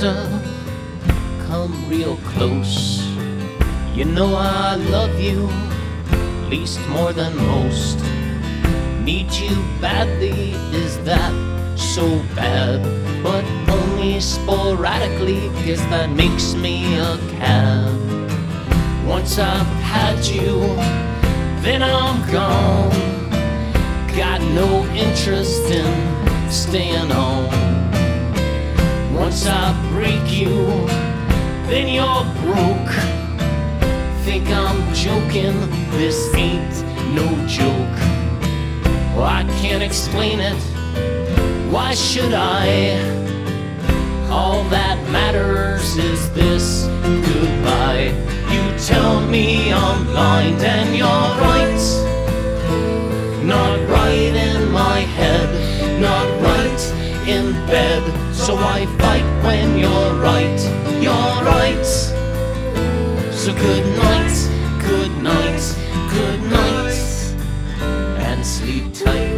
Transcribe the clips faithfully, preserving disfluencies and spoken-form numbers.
sister, come real close. You know I love you, least more than most. Need you badly, is that so bad? But only sporadically, guess that makes me a cad. Once I've had you, then I'm gone. Got no interest in staying on. Once I break you, then you're broke. Think I'm joking, this ain't no joke. Well, I can't explain it, why should I? All that matters is this, goodbye. You tell me I'm blind and you're right. Not right in my head, not right in bed. So I fight when you're right, you're right. So good night, good night, good night, and sleep tight.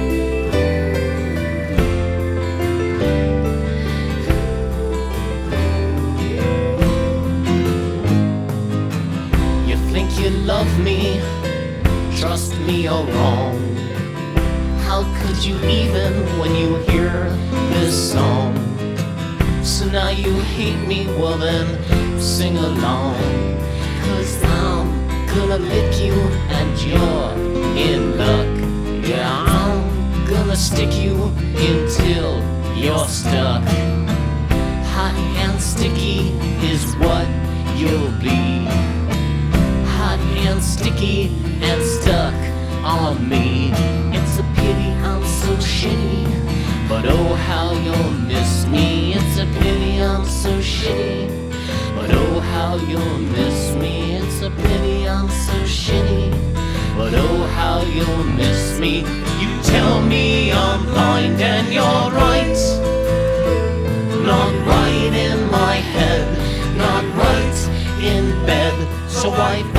You think you love me, trust me you're wrong. How could you even when you hear this song? So now you hate me, well then sing along. Cause I'm gonna lick you and you're in luck. Yeah, I'm gonna stick you until you're stuck. Hot and sticky is what you'll be. Hot and sticky and stuck on me. It's a pity I'm so shitty, but oh how you'll miss me. It's a pity I'm so shitty, but oh how you'll miss me. It's a pity I'm so shitty, but oh how you'll miss me. You tell me I'm blind and you're right. Not right in my head, not right in bed. So I